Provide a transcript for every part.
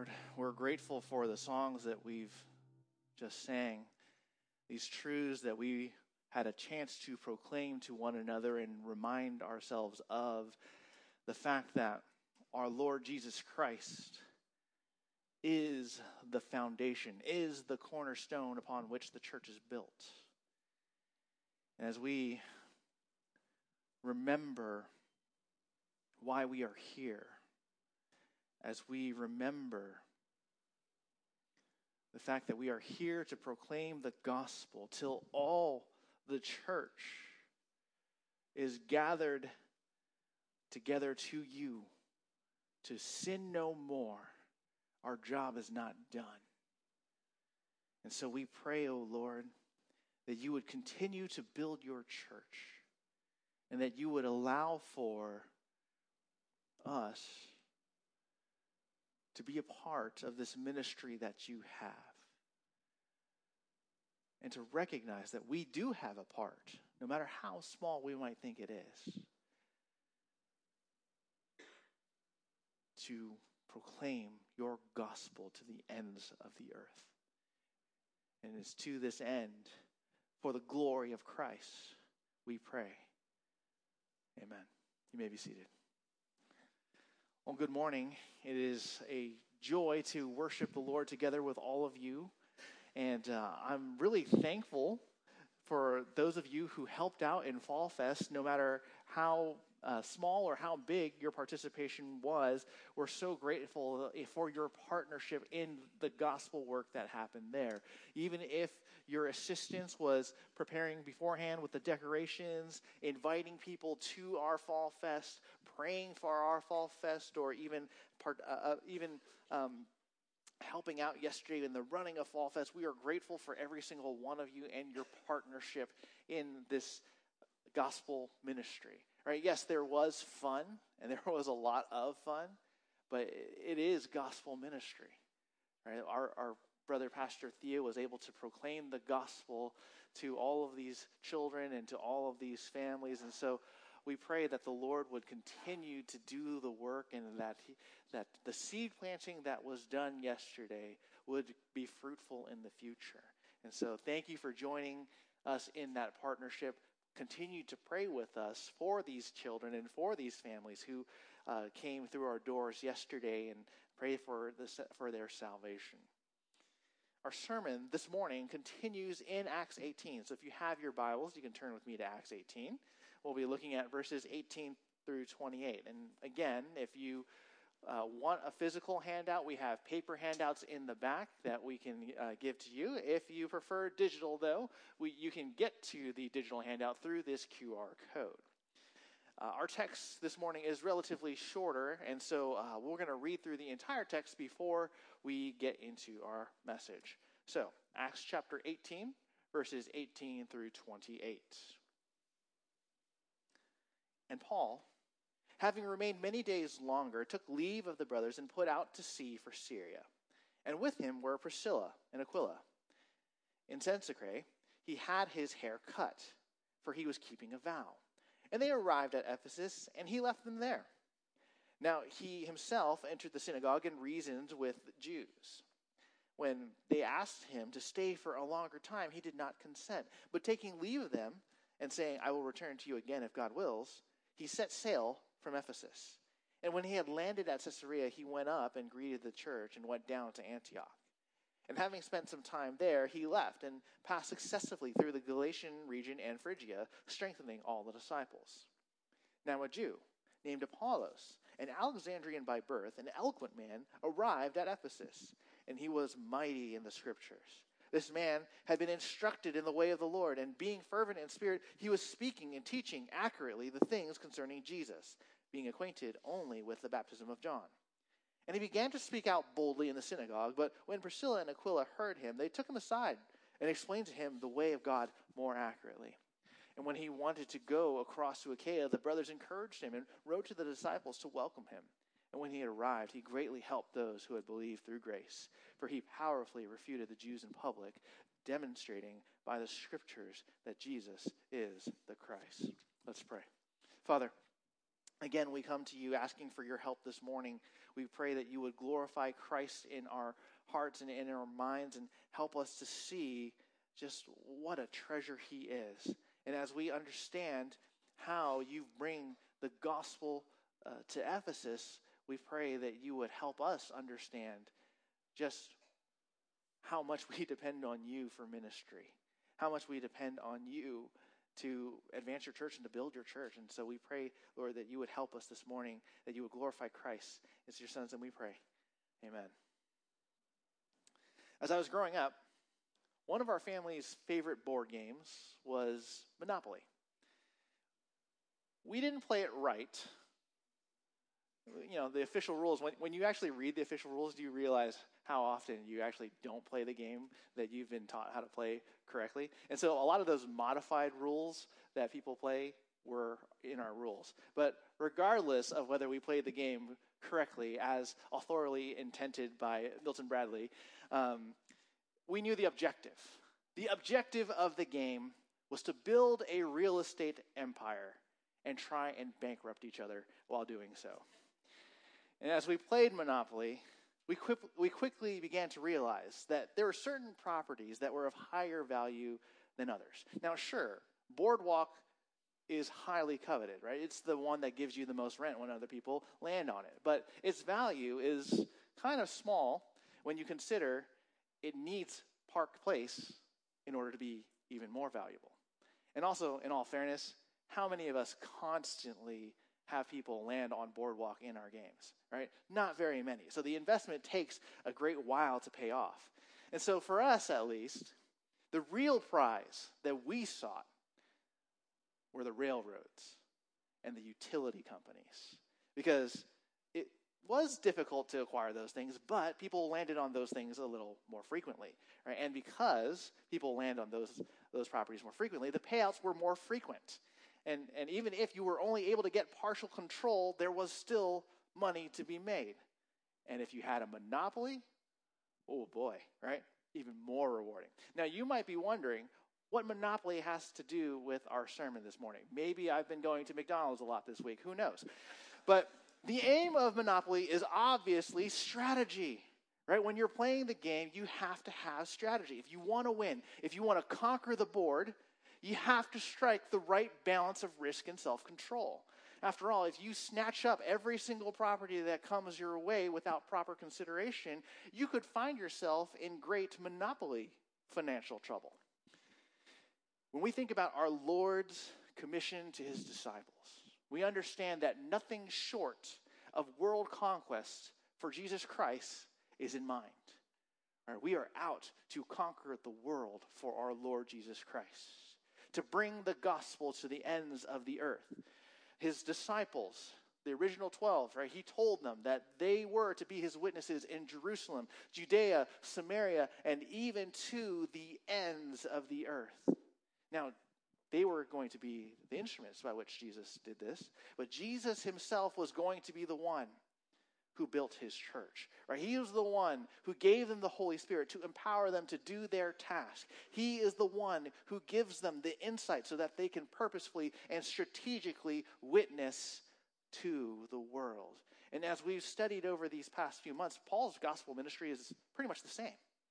Lord. We're grateful for the songs that we've just sang, these truths that we had a chance to proclaim to one another and remind ourselves of the fact that our Lord Jesus Christ is the foundation, is the cornerstone upon which the church is built. And as we remember why we are here, as we remember the fact that we are here to proclaim the gospel till all the church is gathered together to you to sin no more, our job is not done. And so we pray, O Lord, that you would continue to build your church and that you would allow for us to be a part of this ministry that you have. And to recognize that we do have a part, no matter how small we might think it is, to proclaim your gospel to the ends of the earth. And it's to this end, for the glory of Christ, we pray. Amen. You may be seated. Well, good morning. It is a joy to worship the Lord together with all of you. And I'm really thankful for those of you who helped out in Fall Fest, no matter how small or how big your participation was. We're so grateful for your partnership in the gospel work that happened there. Even if your assistance was preparing beforehand with the decorations, inviting people to our Fall Fest, praying for our Fall Fest, or even helping out yesterday in the running of Fall Fest, we are grateful for every single one of you and your partnership in this gospel ministry. Right? Yes, there was fun, and there was a lot of fun, but it is gospel ministry. Right? Our brother Pastor Theo was able to proclaim the gospel to all of these children and to all of these families, and so we pray that the Lord would continue to do the work and that the seed planting that was done yesterday would be fruitful in the future. And so thank you for joining us in that partnership. Continue to pray with us for these children and for these families who came through our doors yesterday, and pray for their salvation. Our sermon this morning continues in Acts 18. So if you have your Bibles, you can turn with me to Acts 18. We'll be looking at verses 18 through 28. And again, if you want a physical handout, we have paper handouts in the back that we can give to you. If you prefer digital, though, you can get to the digital handout through this QR code. Our text this morning is relatively shorter, and so we're going to read through the entire text before we get into our message. So, Acts chapter 18, verses 18 through 28. And Paul, having remained many days longer, took leave of the brothers and put out to sea for Syria. And with him were Priscilla and Aquila. In Cenchreae, he had his hair cut, for he was keeping a vow. And they arrived at Ephesus, and he left them there. Now he himself entered the synagogue and reasoned with the Jews. When they asked him to stay for a longer time, he did not consent. But taking leave of them, and saying, I will return to you again if God wills, he set sail from Ephesus. And when he had landed at Caesarea, he went up and greeted the church and went down to Antioch. And having spent some time there, he left and passed successively through the Galatian region and Phrygia, strengthening all the disciples. Now a Jew named Apollos, an Alexandrian by birth, an eloquent man, arrived at Ephesus, and he was mighty in the scriptures. This man had been instructed in the way of the Lord, and being fervent in spirit, he was speaking and teaching accurately the things concerning Jesus, being acquainted only with the baptism of John. And he began to speak out boldly in the synagogue, but when Priscilla and Aquila heard him, they took him aside and explained to him the way of God more accurately. And when he wanted to go across to Achaia, the brothers encouraged him and wrote to the disciples to welcome him. And when he had arrived, he greatly helped those who had believed through grace, for he powerfully refuted the Jews in public, demonstrating by the scriptures that Jesus is the Christ. Let's pray. Father, Again, we come to you asking for your help this morning. We pray that you would glorify Christ in our hearts and in our minds and help us to see just what a treasure he is. And as we understand how you bring the gospel to Ephesus, we pray that you would help us understand just how much we depend on you for ministry, how much we depend on you to advance your church and to build your church. And so we pray, Lord, that you would help us this morning, that you would glorify Christ. It's your sons, and we pray. Amen. As I was growing up, one of our family's favorite board games was Monopoly. We didn't play it right. You know, the official rules, when you actually read the official rules, do you realize how often you actually don't play the game that you've been taught how to play correctly? And so a lot of those modified rules that people play were in our rules. But regardless of whether we played the game correctly as authoritatively intended by Milton Bradley, we knew the objective. The objective of the game was to build a real estate empire and try and bankrupt each other while doing so. And as we played Monopoly, we quickly began to realize that there were certain properties that were of higher value than others. Now, sure, Boardwalk is highly coveted, right? It's the one that gives you the most rent when other people land on it. But its value is kind of small when you consider it needs Park Place in order to be even more valuable. And also, in all fairness, how many of us constantly have people land on Boardwalk in our games, right? Not very many. So the investment takes a great while to pay off. And so for us, at least, the real prize that we sought were the railroads and the utility companies, because it was difficult to acquire those things, but people landed on those things a little more frequently, right? And because people land on those properties more frequently, the payouts were more frequent. And even if you were only able to get partial control, there was still money to be made. And if you had a monopoly, oh boy, right? Even more rewarding. Now, you might be wondering what monopoly has to do with our sermon this morning. Maybe I've been going to McDonald's a lot this week. Who knows? But the aim of Monopoly is obviously strategy, right? When you're playing the game, you have to have strategy. If you want to win, if you want to conquer the board, you have to strike the right balance of risk and self-control. After all, if you snatch up every single property that comes your way without proper consideration, you could find yourself in great monopoly financial trouble. When we think about our Lord's commission to his disciples, we understand that nothing short of world conquest for Jesus Christ is in mind. Right, we are out to conquer the world for our Lord Jesus Christ, to bring the gospel to the ends of the earth. His disciples, the original 12, right, he told them that they were to be his witnesses in Jerusalem, Judea, Samaria, and even to the ends of the earth. Now, they were going to be the instruments by which Jesus did this, but Jesus himself was going to be the one who built his church, right? He was the one who gave them the Holy Spirit to empower them to do their task. He is the one who gives them the insight so that they can purposefully and strategically witness to the world. And as we've studied over these past few months, Paul's gospel ministry is pretty much the same,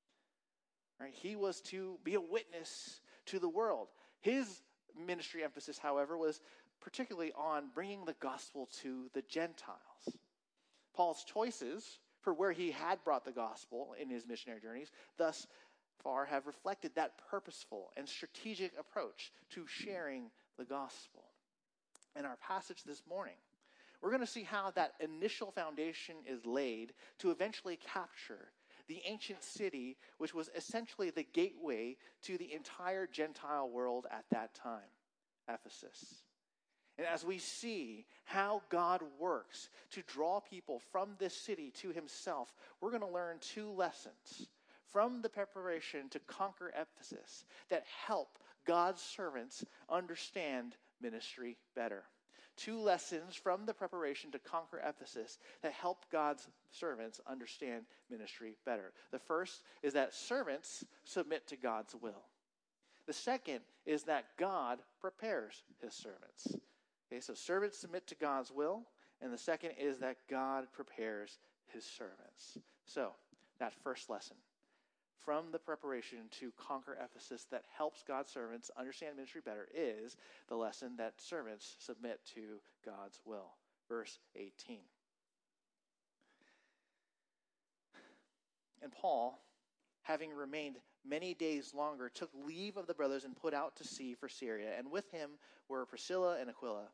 right? He was to be a witness to the world. His ministry emphasis, however, was particularly on bringing the gospel to the Gentiles. Paul's choices for where he had brought the gospel in his missionary journeys thus far have reflected that purposeful and strategic approach to sharing the gospel. In our passage this morning, we're going to see how that initial foundation is laid to eventually capture the ancient city, which was essentially the gateway to the entire Gentile world at that time, Ephesus. And as we see how God works to draw people from this city to himself, we're going to learn two lessons from the preparation to conquer Ephesus that help God's servants understand ministry better. Two lessons from the preparation to conquer Ephesus that help God's servants understand ministry better. The first is that servants submit to God's will. The second is that God prepares his servants. Okay, so servants submit to God's will, and the second is that God prepares his servants. So, that first lesson, from the preparation to conquer Ephesus that helps God's servants understand ministry better, is the lesson that servants submit to God's will. Verse 18. And Paul, having remained many days longer, took leave of the brothers and put out to sea for Syria. And with him were Priscilla and Aquila.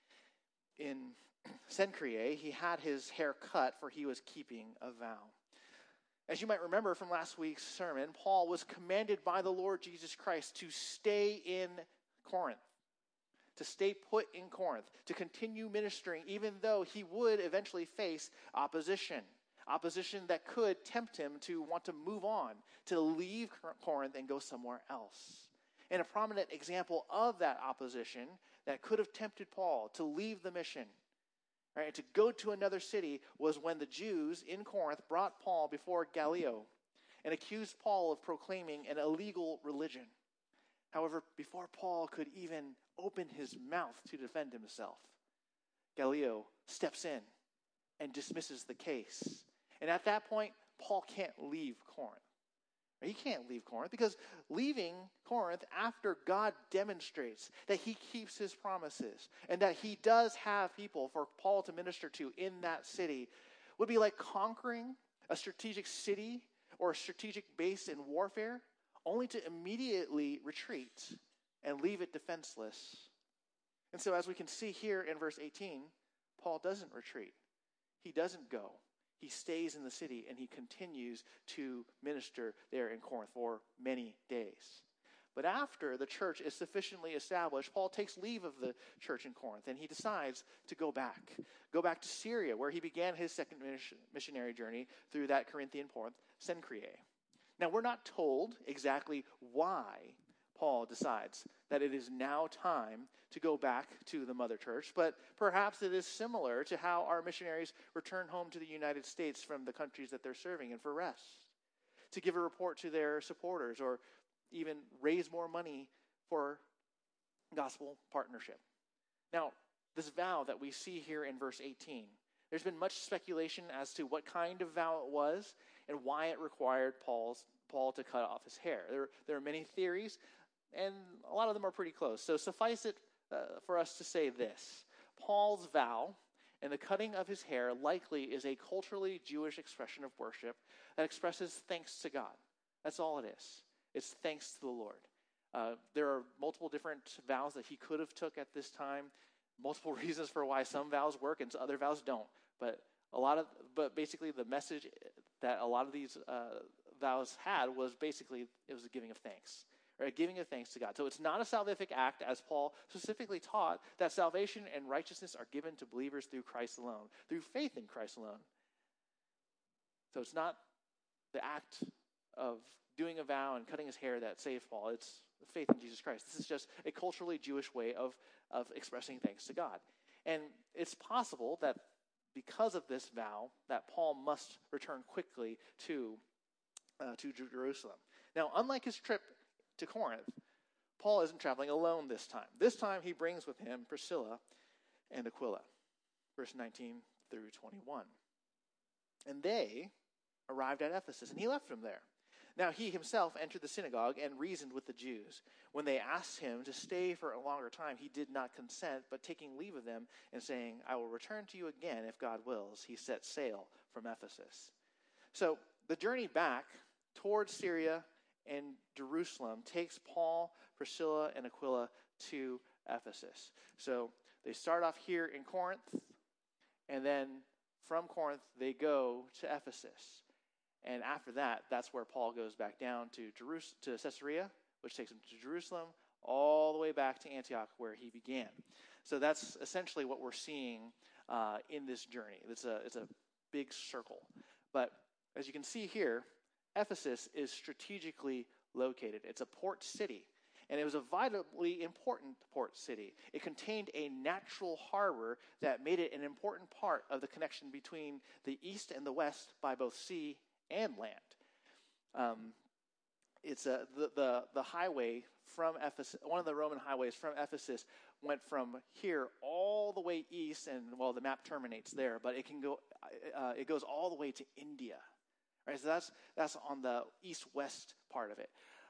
In Cenchreae, he had his hair cut, for he was keeping a vow. As you might remember from last week's sermon, Paul was commanded by the Lord Jesus Christ to stay in Corinth, to stay put in Corinth, to continue ministering, even though he would eventually face opposition that could tempt him to want to move on, to leave Corinth and go somewhere else. And a prominent example of that opposition that could have tempted Paul to leave the mission, right, to go to another city, was when the Jews in Corinth brought Paul before Gallio and accused Paul of proclaiming an illegal religion. However, before Paul could even open his mouth to defend himself, Gallio steps in and dismisses the case. And at that point, Paul can't leave Corinth. He can't leave Corinth because leaving Corinth after God demonstrates that he keeps his promises and that he does have people for Paul to minister to in that city would be like conquering a strategic city or a strategic base in warfare only to immediately retreat and leave it defenseless. And so as we can see here in verse 18, Paul doesn't retreat. He doesn't go. He stays in the city and he continues to minister there in Corinth for many days. But after the church is sufficiently established, Paul takes leave of the church in Corinth and he decides to go back to Syria, where he began his second missionary journey through that Corinthian port, Cenchreae. Now, we're not told exactly why Paul decides that it is now time to go back to the mother church, but perhaps it is similar to how our missionaries return home to the United States from the countries that they're serving in for rest, to give a report to their supporters or even raise more money for gospel partnership. Now, this vow that we see here in verse 18, there's been much speculation as to what kind of vow it was and why it required Paul to cut off his hair. There are many theories, and a lot of them are pretty close. So suffice it for us to say this. Paul's vow and the cutting of his hair likely is a culturally Jewish expression of worship that expresses thanks to God. That's all it is. It's thanks to the Lord. There are multiple different vows that he could have took at this time, multiple reasons for why some vows work and other vows don't. But basically the message that a lot of these vows had was basically it was a giving of thanks. Or a giving of thanks to God. So it's not a salvific act, as Paul specifically taught, that salvation and righteousness are given to believers through Christ alone, through faith in Christ alone. So it's not the act of doing a vow and cutting his hair that saved Paul. It's faith in Jesus Christ. This is just a culturally Jewish way of expressing thanks to God. And it's possible that because of this vow, that Paul must return quickly to Jerusalem. Now, unlike his trip to Corinth, Paul isn't traveling alone this time. This time he brings with him Priscilla and Aquila, verse 19 through 21. And they arrived at Ephesus, and he left them there. Now he himself entered the synagogue and reasoned with the Jews. When they asked him to stay for a longer time, he did not consent, but taking leave of them and saying, I will return to you again if God wills, he set sail from Ephesus. So the journey back towards Syria and Jerusalem takes Paul, Priscilla, and Aquila to Ephesus. So they start off here in Corinth, and then from Corinth they go to Ephesus. And after that, that's where Paul goes back down to Caesarea, which takes him to Jerusalem, all the way back to Antioch, where he began. So that's essentially what we're seeing in this journey. It's a big circle. But as you can see here, Ephesus is strategically located. It's a port city, and it was a vitally important port city. It contained a natural harbor that made it an important part of the connection between the east and the west by both sea and land. It's the highway from Ephesus. One of the Roman highways from Ephesus went from here all the way east, and well, the map terminates there, but it goes all the way to India. Right, so that's on the east-west part of it.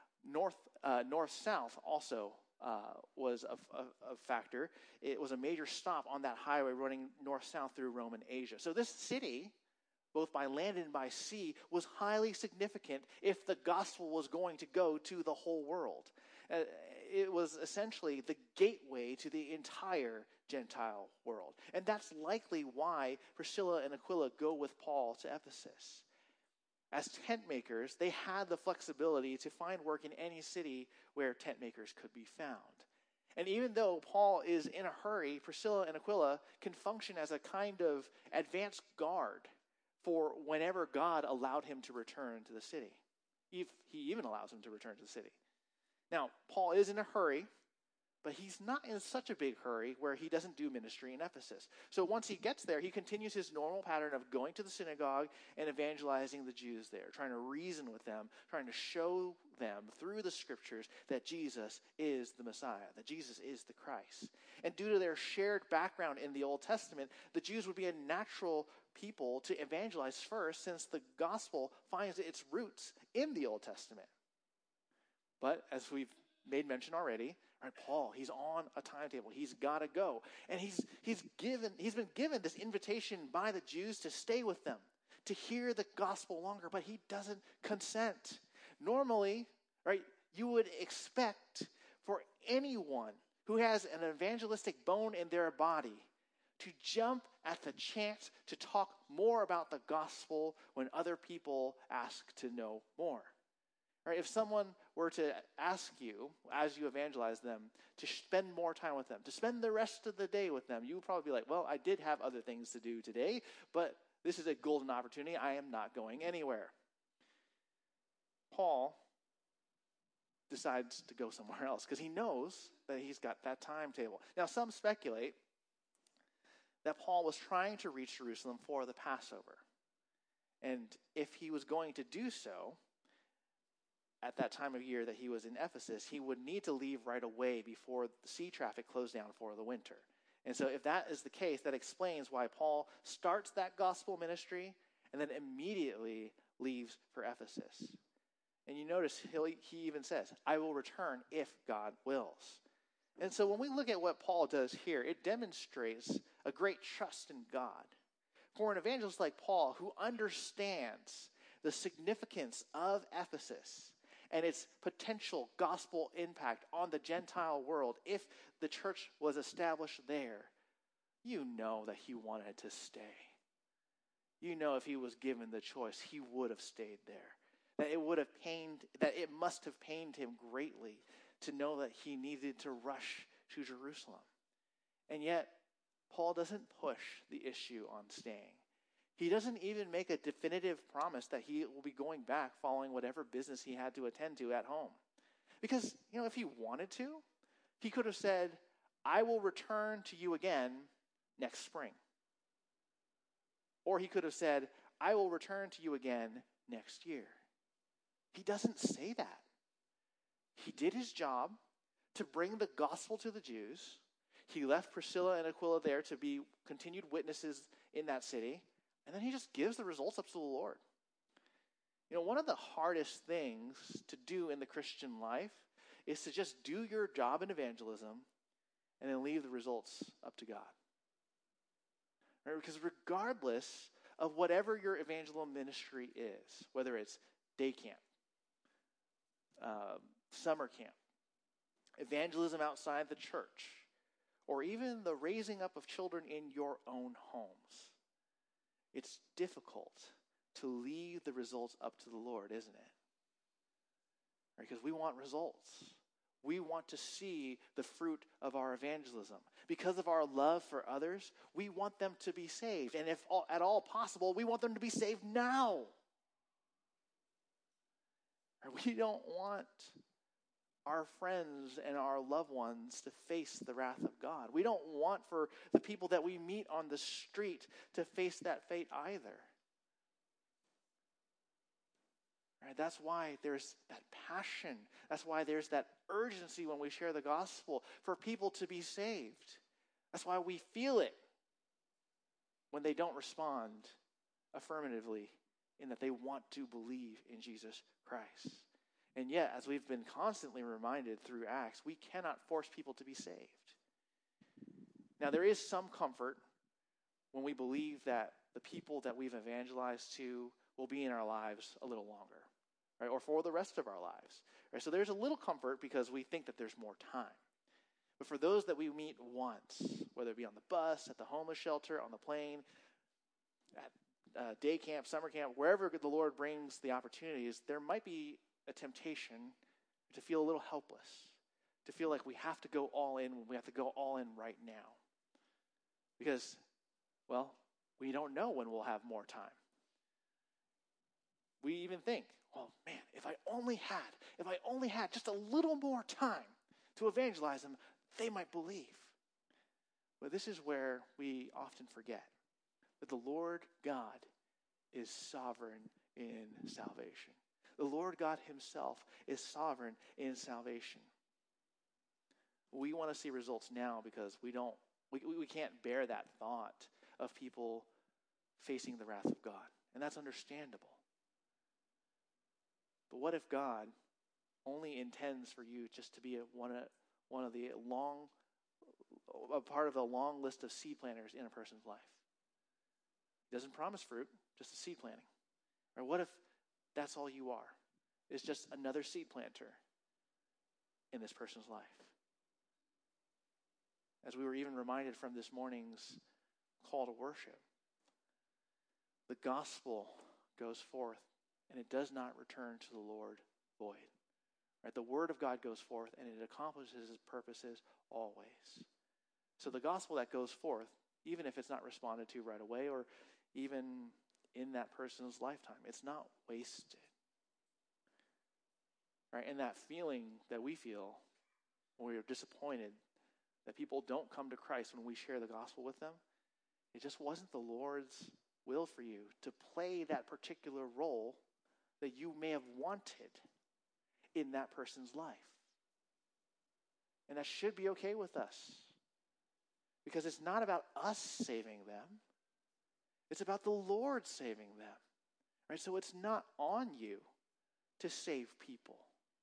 North-south also was a factor. It was a major stop on that highway running north-south through Roman Asia. So this city, both by land and by sea, was highly significant if the gospel was going to go to the whole world. It was essentially the gateway to the entire Gentile world. And that's likely why Priscilla and Aquila go with Paul to Ephesus. As tent makers, they had the flexibility to find work in any city where tent makers could be found. And even though Paul is in a hurry, Priscilla and Aquila can function as a kind of advance guard for whenever God allowed him to return to the city. If he even allows him to return to the city. Now, Paul is in a hurry, but he's not in such a big hurry where he doesn't do ministry in Ephesus. So once he gets there, he continues his normal pattern of going to the synagogue and evangelizing the Jews there, trying to reason with them, trying to show them through the scriptures that Jesus is the Messiah, that Jesus is the Christ. And due to their shared background in the Old Testament, the Jews would be a natural people to evangelize first, since the gospel finds its roots in the Old Testament. But as we've made mention already, right, Paul, he's on a timetable. He's got to go. And he's been given this invitation by the Jews to stay with them, to hear the gospel longer, but he doesn't consent. Normally, right, you would expect for anyone who has an evangelistic bone in their body to jump at the chance to talk more about the gospel when other people ask to know more. Right, if someone were to ask you, as you evangelize them, to spend more time with them, to spend the rest of the day with them, you would probably be like, well, I did have other things to do today, but this is a golden opportunity. I am not going anywhere. Paul decides to go somewhere else because he knows that he's got that timetable. Now, some speculate that Paul was trying to reach Jerusalem for the Passover. And if he was going to do so, at that time of year that he was in Ephesus, he would need to leave right away before the sea traffic closed down for the winter. And so if that is the case, that explains why Paul starts that gospel ministry and then immediately leaves for Ephesus. And you notice he even says, I will return if God wills. And so when we look at what Paul does here, it demonstrates a great trust in God. For an evangelist like Paul, who understands the significance of Ephesus and its potential gospel impact on the Gentile world, if the church was established there, you know that he wanted to stay. You know, if he was given the choice, he would have stayed there. That it must have pained him greatly to know that he needed to rush to Jerusalem. And yet, Paul doesn't push the issue on staying. He doesn't even make a definitive promise that he will be going back following whatever business he had to attend to at home. Because, if he wanted to, he could have said, I will return to you again next spring. Or he could have said, I will return to you again next year. He doesn't say that. He did his job to bring the gospel to the Jews. He left Priscilla and Aquila there to be continued witnesses in that city. And then he just gives the results up to the Lord. One of the hardest things to do in the Christian life is to just do your job in evangelism and then leave the results up to God. Right? Because regardless of whatever your evangelical ministry is, whether it's day camp, summer camp, evangelism outside the church, or even the raising up of children in your own homes, it's difficult to leave the results up to the Lord, isn't it? Right? Because we want results. We want to see the fruit of our evangelism. Because of our love for others, we want them to be saved. And if at all possible, we want them to be saved now. We don't want our friends and our loved ones to face the wrath of God. We don't want for the people that we meet on the street to face that fate either. Right? That's why there's that passion. That's why there's that urgency when we share the gospel for people to be saved. That's why we feel it when they don't respond affirmatively in that they want to believe in Jesus Christ. And yet, as we've been constantly reminded through Acts, we cannot force people to be saved. Now, there is some comfort when we believe that the people that we've evangelized to will be in our lives a little longer, right? Or for the rest of our lives. Right? So there's a little comfort because we think that there's more time. But for those that we meet once, whether it be on the bus, at the homeless shelter, on the plane, at day camp, summer camp, wherever the Lord brings the opportunities, there might be a temptation to feel a little helpless, to feel like we have to go all in, we have to go all in right now. Because, well, we don't know when we'll have more time. We even think, oh man, if I only had just a little more time to evangelize them, they might believe. But this is where we often forget that the Lord God is sovereign in salvation. The Lord God himself is sovereign in salvation. We want to see results now because we can't bear that thought of people facing the wrath of God. And that's understandable. But what if God only intends for you just to be a part of a long list of seed planters in a person's life? He doesn't promise fruit, just a seed planting. Or what if that's all you are? Is just another seed planter in this person's life? As we were even reminded from this morning's call to worship, the gospel goes forth and it does not return to the Lord void. Right? The word of God goes forth and it accomplishes its purposes always. So the gospel that goes forth, even if it's not responded to right away or even in that person's lifetime, it's not wasted. Right? And that feeling that we feel when we are disappointed that people don't come to Christ when we share the gospel with them, it just wasn't the Lord's will for you to play that particular role that you may have wanted in that person's life. And that should be okay with us. Because it's not about us saving them. It's about the Lord saving them. Right? So it's not on you to save people.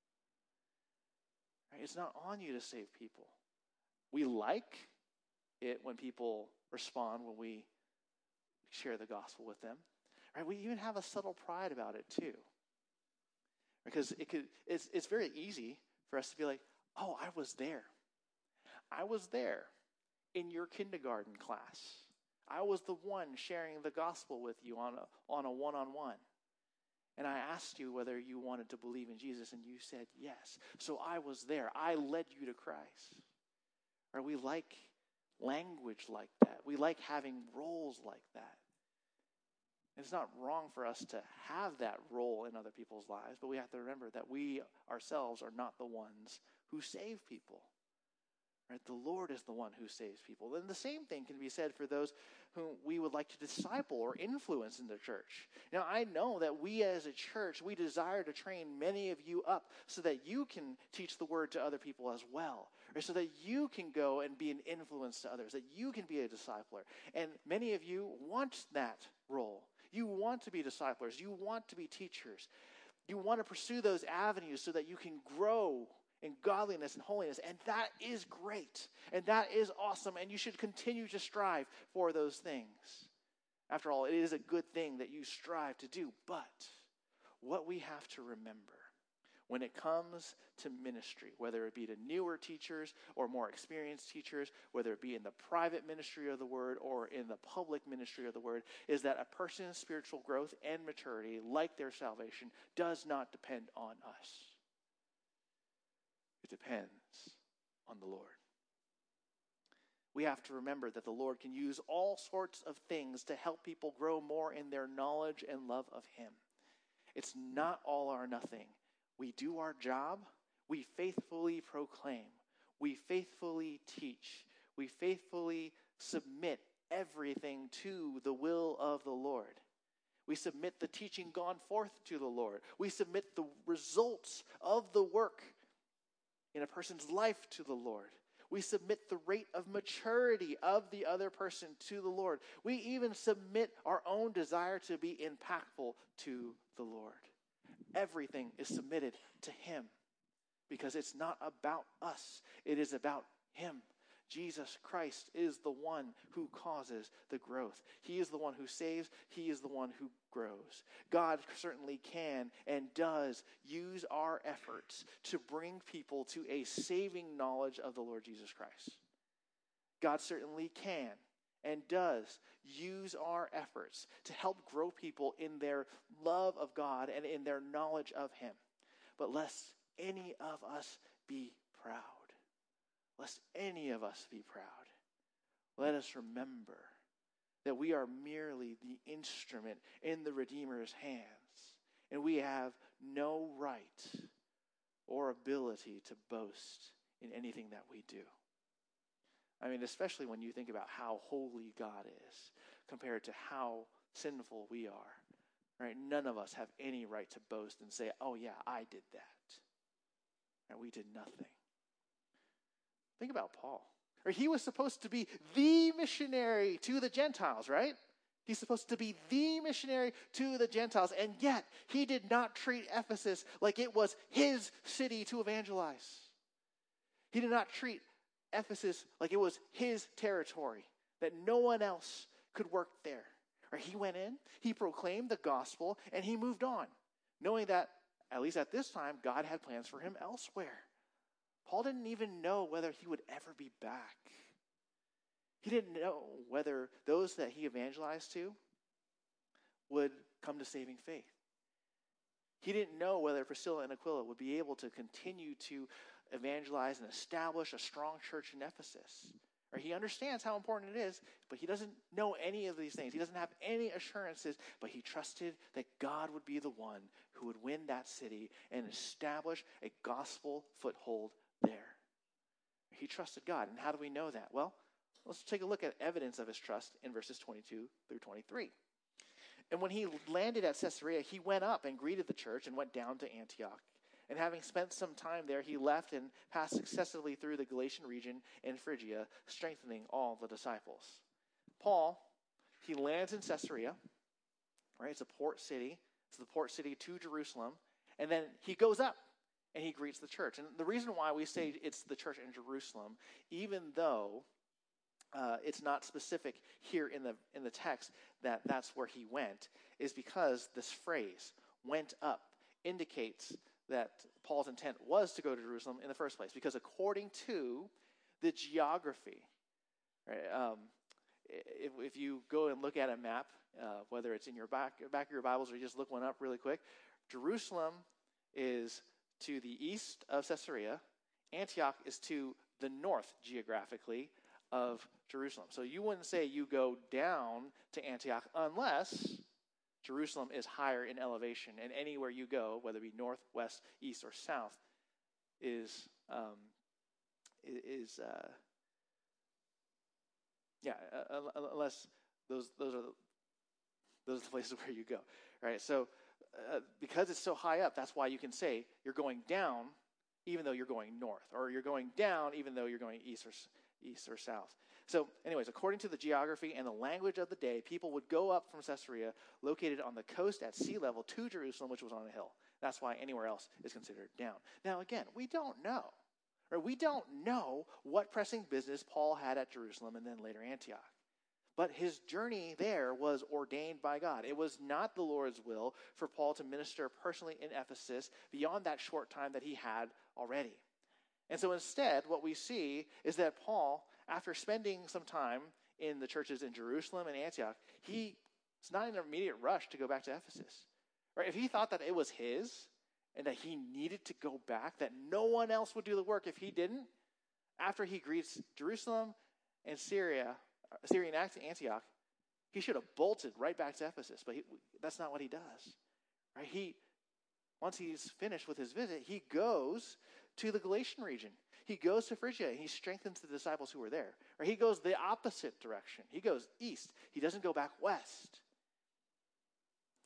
Right? It's not on you to save people. We like it when people respond when we share the gospel with them. Right? We even have a subtle pride about it too. Because it's very easy for us to be like, oh, I was there. I was there in your kindergarten class. I was the one sharing the gospel with you on a one-on-one. And I asked you whether you wanted to believe in Jesus, and you said yes. So I was there. I led you to Christ. Or we like language like that. We like having roles like that. And it's not wrong for us to have that role in other people's lives, but we have to remember that we ourselves are not the ones who save people. Right? The Lord is the one who saves people. And the same thing can be said for those whom we would like to disciple or influence in the church. Now, I know that we as a church, we desire to train many of you up so that you can teach the word to other people as well. Or so that you can go and be an influence to others, that you can be a discipler. And many of you want that role. You want to be disciplers. You want to be teachers. You want to pursue those avenues so that you can grow in godliness and holiness. And that is great. And that is awesome. And you should continue to strive for those things. After all, it is a good thing that you strive to do. But what we have to remember when it comes to ministry, whether it be to newer teachers or more experienced teachers, whether it be in the private ministry of the word or in the public ministry of the word, is that a person's spiritual growth and maturity, like their salvation, does not depend on us. It depends on the Lord. We have to remember that the Lord can use all sorts of things to help people grow more in their knowledge and love of Him. It's not all or nothing. We do our job, we faithfully proclaim, we faithfully teach, we faithfully submit everything to the will of the Lord. We submit the teaching gone forth to the Lord. We submit the results of the work in a person's life to the Lord. We submit the rate of maturity of the other person to the Lord. We even submit our own desire to be impactful to the Lord. Everything is submitted to him because it's not about us. It is about him. Jesus Christ is the one who causes the growth. He is the one who saves. He is the one who grows. God certainly can and does use our efforts to bring people to a saving knowledge of the Lord Jesus Christ. God certainly can and does use our efforts to help grow people in their love of God and in their knowledge of him. But lest any of us be proud. Lest any of us be proud. Let us remember that we are merely the instrument in the Redeemer's hands, and we have no right or ability to boast in anything that we do. I mean, especially when you think about how holy God is compared to how sinful we are. Right? None of us have any right to boast and say, oh yeah, I did that. And we did nothing. Think about Paul. He was supposed to be the missionary to the Gentiles, right? He's supposed to be the missionary to the Gentiles, and yet he did not treat Ephesus like it was his city to evangelize. He did not treat Ephesus like it was his territory, that no one else could work there. He went in, he proclaimed the gospel, and he moved on, knowing that, at least at this time, God had plans for him elsewhere. Paul didn't even know whether he would ever be back. He didn't know whether those that he evangelized to would come to saving faith. He didn't know whether Priscilla and Aquila would be able to continue to evangelize and establish a strong church in Ephesus. He understands how important it is, but he doesn't know any of these things. He doesn't have any assurances, but he trusted that God would be the one who would win that city and establish a gospel foothold there. He trusted God. And how do we know that? Well, let's take a look at evidence of his trust in verses 22 through 23. And when he landed at Caesarea, he went up and greeted the church and went down to Antioch. And having spent some time there, he left and passed successively through the Galatian region and Phrygia, strengthening all the disciples. Paul, he lands in Caesarea, right? It's a port city. It's the port city to Jerusalem. And then he goes up and he greets the church. And the reason why we say it's the church in Jerusalem, even though it's not specific here in the text that that's where he went, is because this phrase, went up, indicates that Paul's intent was to go to Jerusalem in the first place. Because according to the geography, right, if you go and look at a map, whether it's in your back of your Bibles or you just look one up really quick, Jerusalem is to the east of Caesarea. Antioch is to the north geographically of Jerusalem. So you wouldn't say you go down to Antioch unless Jerusalem is higher in elevation, and anywhere you go, whether it be north, west, east, or south, unless those are the places where you go, right? So because it's so high up, that's why you can say you're going down, even though you're going north, or you're going down, even though you're going east or south. So anyways, according to the geography and the language of the day, people would go up from Caesarea, located on the coast at sea level, to Jerusalem, which was on a hill. That's why anywhere else is considered down. Now again, we don't know. Or we don't know what pressing business Paul had at Jerusalem and then later Antioch. But his journey there was ordained by God. It was not the Lord's will for Paul to minister personally in Ephesus beyond that short time that he had already. And so instead, what we see is that Paul, after spending some time in the churches in Jerusalem and Antioch, he's not in an immediate rush to go back to Ephesus. Right? If he thought that it was his and that he needed to go back, that no one else would do the work if he didn't, after he greets Jerusalem and Syria and Antioch, he should have bolted right back to Ephesus. But that's not what he does. Right? Once he's finished with his visit, he goes to the Galatian region. He goes to Phrygia, and he strengthens the disciples who were there. Or he goes the opposite direction. He goes east. He doesn't go back west.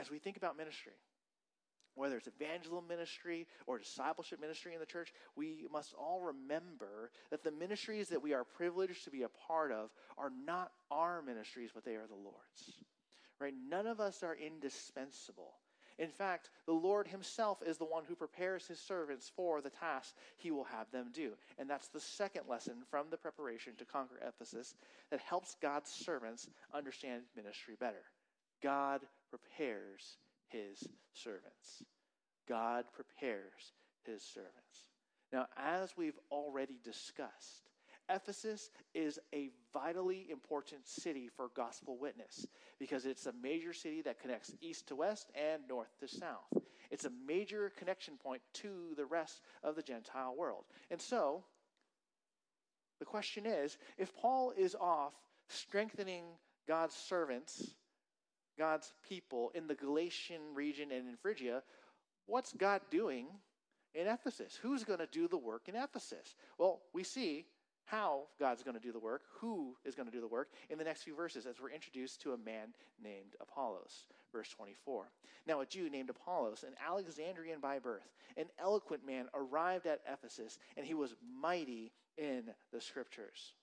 as we think about ministry, whether it's evangelism ministry or discipleship ministry in the church, we must all remember that the ministries that we are privileged to be a part of are not our ministries, but they are the Lord's. Right? None of us are indispensable. In fact, the Lord himself is the one who prepares his servants for the task he will have them do. And that's the second lesson from the preparation to conquer Ephesus that helps God's servants understand ministry better. God prepares his servants. God prepares his servants. Now, as we've already discussed, Ephesus is a vitally important city for gospel witness because it's a major city that connects east to west and north to south. It's a major connection point to the rest of the Gentile world. And so, the question is, if Paul is off strengthening God's servants, God's people in the Galatian region and in Phrygia, what's God doing in Ephesus? Who's going to do the work in Ephesus? Well, we see how God's going to do the work, who is going to do the work, in the next few verses as we're introduced to a man named Apollos. Verse 24. Now a Jew named Apollos, an Alexandrian by birth, an eloquent man, arrived at Ephesus, and he was mighty in the scriptures.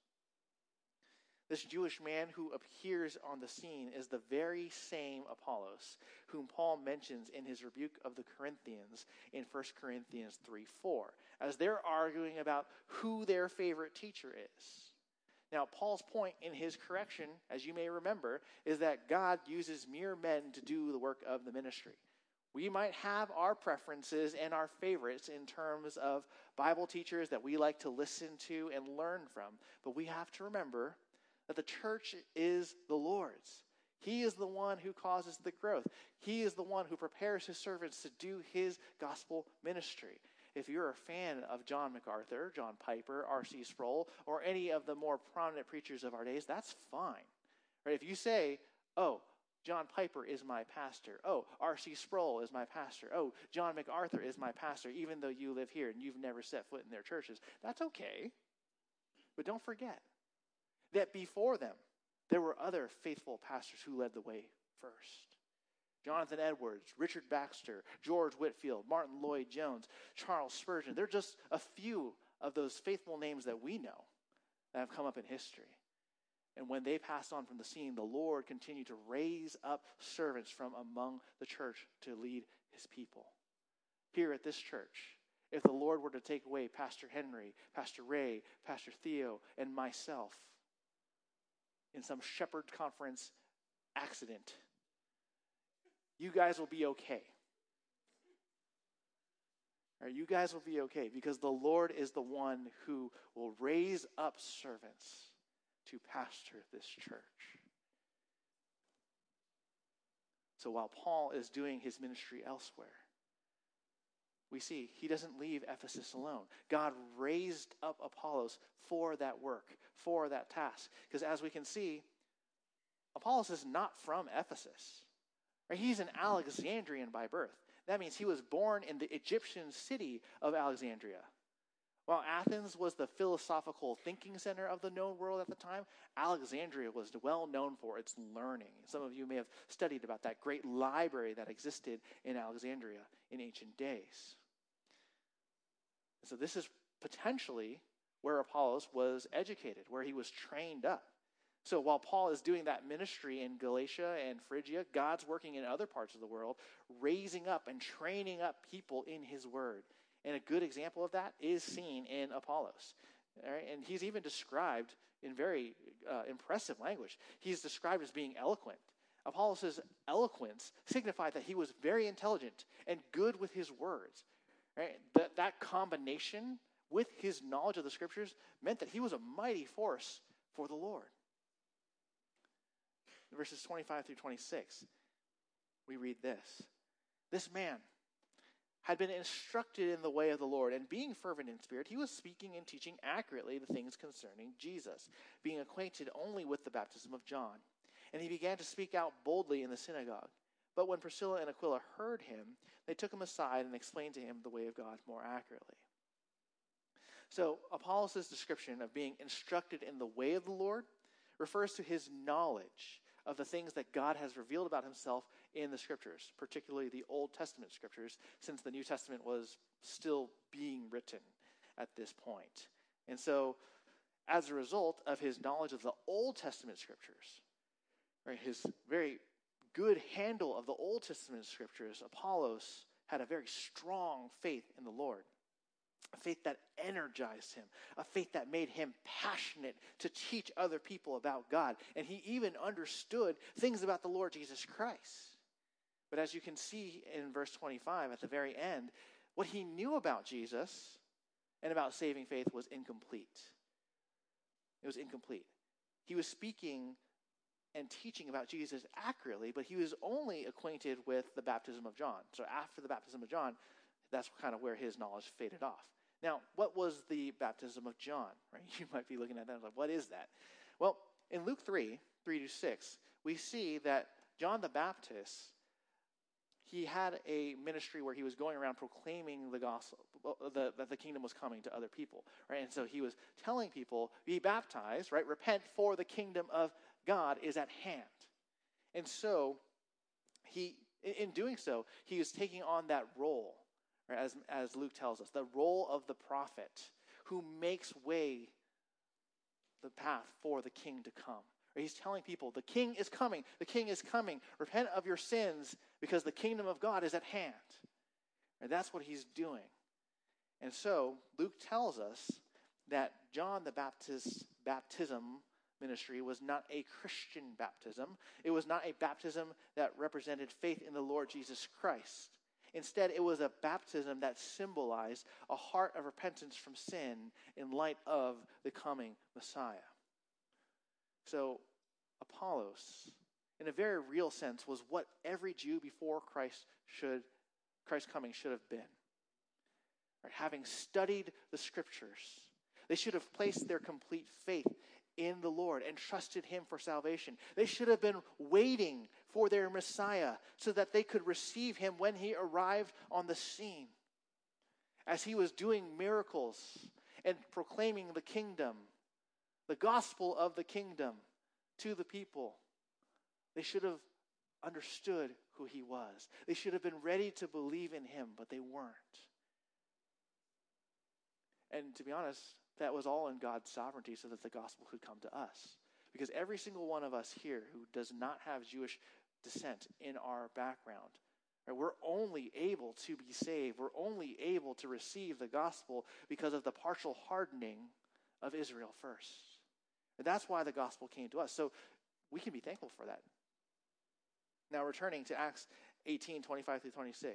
This Jewish man who appears on the scene is the very same Apollos whom Paul mentions in his rebuke of the Corinthians in 1 Corinthians 3:4, as they're arguing about who their favorite teacher is. Now, Paul's point in his correction, as you may remember, is that God uses mere men to do the work of the ministry. We might have our preferences and our favorites in terms of Bible teachers that we like to listen to and learn from, but we have to remember that the church is the Lord's. He is the one who causes the growth. He is the one who prepares his servants to do his gospel ministry. If you're a fan of John MacArthur, John Piper, R.C. Sproul, or any of the more prominent preachers of our days, that's fine. Right? If you say, oh, John Piper is my pastor. Oh, R.C. Sproul is my pastor. Oh, John MacArthur is my pastor, even though you live here and you've never set foot in their churches, that's okay. But don't forget that before them, there were other faithful pastors who led the way first. Jonathan Edwards, Richard Baxter, George Whitefield, Martin Lloyd-Jones, Charles Spurgeon. They're just a few of those faithful names that we know that have come up in history. And when they passed on from the scene, the Lord continued to raise up servants from among the church to lead his people. Here at this church, if the Lord were to take away Pastor Henry, Pastor Ray, Pastor Theo, and myself in some shepherd conference accident, you guys will be okay. All right, you guys will be okay because the Lord is the one who will raise up servants to pastor this church. So while Paul is doing his ministry elsewhere, we see he doesn't leave Ephesus alone. God raised up Apollos for that work, for that task. Because as we can see, Apollos is not from Ephesus. Right? He's an Alexandrian by birth. That means he was born in the Egyptian city of Alexandria. While Athens was the philosophical thinking center of the known world at the time, Alexandria was well known for its learning. Some of you may have studied about that great library that existed in Alexandria in ancient days. So this is potentially where Apollos was educated, where he was trained up. So while Paul is doing that ministry in Galatia and Phrygia, God's working in other parts of the world, raising up and training up people in his word. And a good example of that is seen in Apollos. All right? And he's even described in very impressive language. He's described as being eloquent. Apollos' eloquence signified that he was very intelligent and good with his words. Right? That combination with his knowledge of the scriptures meant that he was a mighty force for the Lord. Verses 25 through 26, we read this. This man had been instructed in the way of the Lord, and being fervent in spirit, he was speaking and teaching accurately the things concerning Jesus, being acquainted only with the baptism of John. And he began to speak out boldly in the synagogue. But when Priscilla and Aquila heard him, they took him aside and explained to him the way of God more accurately. So Apollos' description of being instructed in the way of the Lord refers to his knowledge of the things that God has revealed about himself in the scriptures, particularly the Old Testament scriptures, since the New Testament was still being written at this point. And so, as a result of his knowledge of the Old Testament scriptures, right, his very good handle of the Old Testament scriptures, Apollos had a very strong faith in the Lord, a faith that energized him, a faith that made him passionate to teach other people about God. And he even understood things about the Lord Jesus Christ. But as you can see in verse 25 at the very end, what he knew about Jesus and about saving faith was incomplete. It was incomplete. He was speaking and teaching about Jesus accurately, but he was only acquainted with the baptism of John. So after the baptism of John, that's kind of where his knowledge faded off. Now, what was the baptism of John? Right? You might be looking at that and like, what is that? Well, in Luke 3:3-6, we see that John the Baptist, he had a ministry where he was going around proclaiming the gospel, that the kingdom was coming to other people, right? And so he was telling people, be baptized, right? Repent, for the kingdom of God is at hand. And so in doing so, he was taking on that role, right? As Luke tells us, the role of the prophet who makes way the path for the king to come. He's telling people, the king is coming. The king is coming. Repent of your sins because the kingdom of God is at hand. And that's what he's doing. And so Luke tells us that John the Baptist's baptism ministry was not a Christian baptism. It was not a baptism that represented faith in the Lord Jesus Christ. Instead, it was a baptism that symbolized a heart of repentance from sin in light of the coming Messiah. So, Apollos, in a very real sense, was what every Jew before Christ's coming should have been. Right? Having studied the scriptures, they should have placed their complete faith in the Lord and trusted him for salvation. They should have been waiting for their Messiah so that they could receive him when he arrived on the scene. As he was doing miracles and proclaiming the kingdom, the gospel of the kingdom to the people, they should have understood who he was. They should have been ready to believe in him, but they weren't. And to be honest, that was all in God's sovereignty so that the gospel could come to us. Because every single one of us here who does not have Jewish descent in our background, right, we're only able to be saved. We're only able to receive the gospel because of the partial hardening of Israel first. And that's why the gospel came to us. So we can be thankful for that. Now returning to Acts 18:25-26.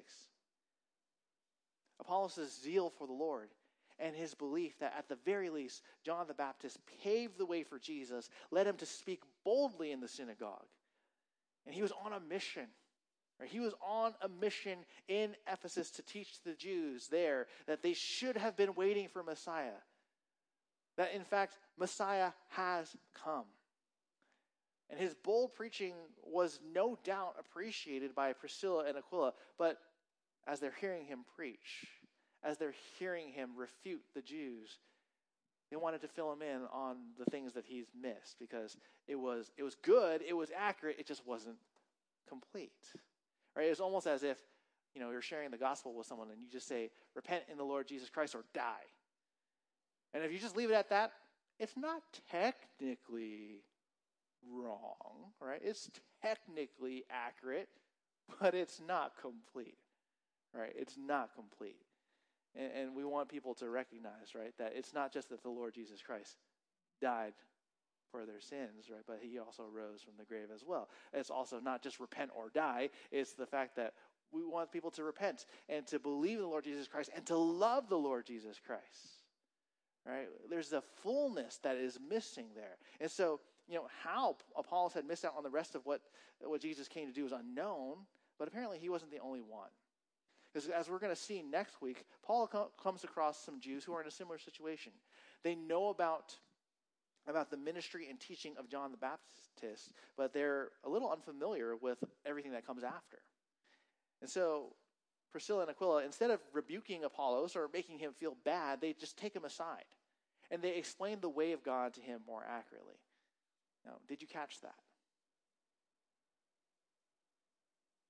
Apollos' zeal for the Lord and his belief that at the very least John the Baptist paved the way for Jesus led him to speak boldly in the synagogue. And he was on a mission. Right? He was on a mission in Ephesus to teach the Jews there that they should have been waiting for Messiah. That in fact, Messiah has come. And his bold preaching was no doubt appreciated by Priscilla and Aquila, but as they're hearing him preach, as they're hearing him refute the Jews, they wanted to fill him in on the things that he's missed because it was good, it was accurate, it just wasn't complete. Right? It was almost as if, you're sharing the gospel with someone and you just say, repent in the Lord Jesus Christ or die. And if you just leave it at that, it's not technically wrong, right? It's technically accurate, but it's not complete, right? It's not complete. And we want people to recognize, right, that it's not just that the Lord Jesus Christ died for their sins, right, but he also rose from the grave as well. It's also not just repent or die. It's the fact that we want people to repent and to believe in the Lord Jesus Christ and to love the Lord Jesus Christ, right? There's a fullness that is missing there. And so, how Apollos had missed out on the rest of what Jesus came to do is unknown, but apparently he wasn't the only one. Because as we're going to see next week, Paul comes across some Jews who are in a similar situation. They know about the ministry and teaching of John the Baptist, but they're a little unfamiliar with everything that comes after. And so Priscilla and Aquila, instead of rebuking Apollos or making him feel bad, they just take him aside. And they explain the way of God to him more accurately. Now, did you catch that?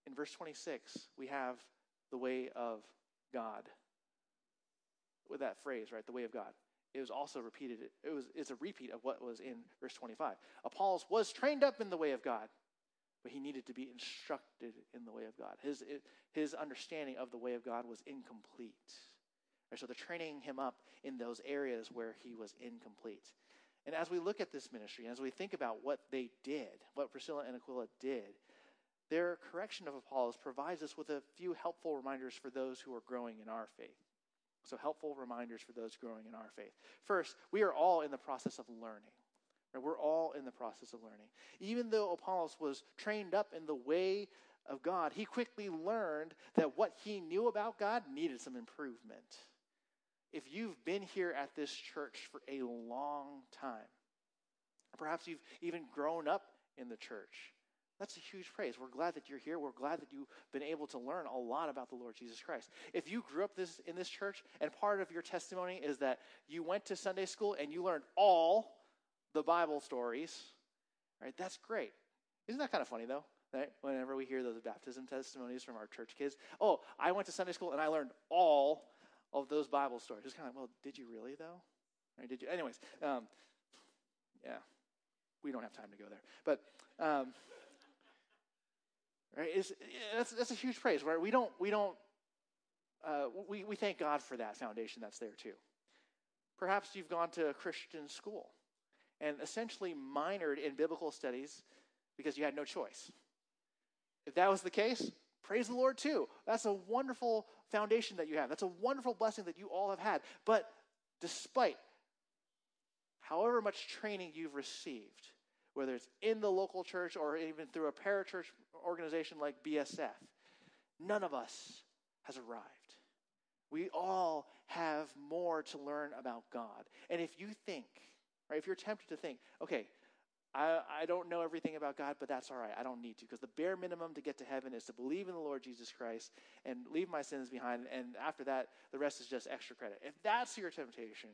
in verse 26, we have the way of God. With that phrase, right, the way of God. It was also repeated. It's a repeat of what was in verse 25. Apollos was trained up in the way of God, but he needed to be instructed in the way of God. His understanding of the way of God was incomplete. Right, so they're training him up in those areas where he was incomplete. And as we look at this ministry, and as we think about what they did, what Priscilla and Aquila did, their correction of Apollos provides us with a few helpful reminders for those who are growing in our faith. So helpful reminders for those growing in our faith. First, we are all in the process of learning. Right? We're all in the process of learning. Even though Apollos was trained up in the way of God, he quickly learned that what he knew about God needed some improvement. If you've been here at this church for a long time, perhaps you've even grown up in the church, that's a huge praise. We're glad that you're here. We're glad that you've been able to learn a lot about the Lord Jesus Christ. If you grew up in this church and part of your testimony is that you went to Sunday school and you learned all the Bible stories, right? That's great. Isn't that kind of funny though? Right? Whenever we hear those baptism testimonies from our church kids, oh, I went to Sunday school and I learned all of those Bible stories. It's kind of like, well, did you really though? Right? Did you? Anyways, yeah, we don't have time to go there, but. Right? That's a huge praise. Right? We thank God for that foundation that's there too. Perhaps you've gone to a Christian school and essentially minored in biblical studies because you had no choice. If that was the case, praise the Lord too. That's a wonderful foundation that you have. That's a wonderful blessing that you all have had. But despite however much training you've received, whether it's in the local church or even through a parachurch organization like BSF, none of us has arrived. We all have more to learn about God. And if you think, right, if you're tempted to think, okay, I don't know everything about God, but that's all right. I don't need to, because the bare minimum to get to heaven is to believe in the Lord Jesus Christ and leave my sins behind, and after that, the rest is just extra credit. If that's your temptation,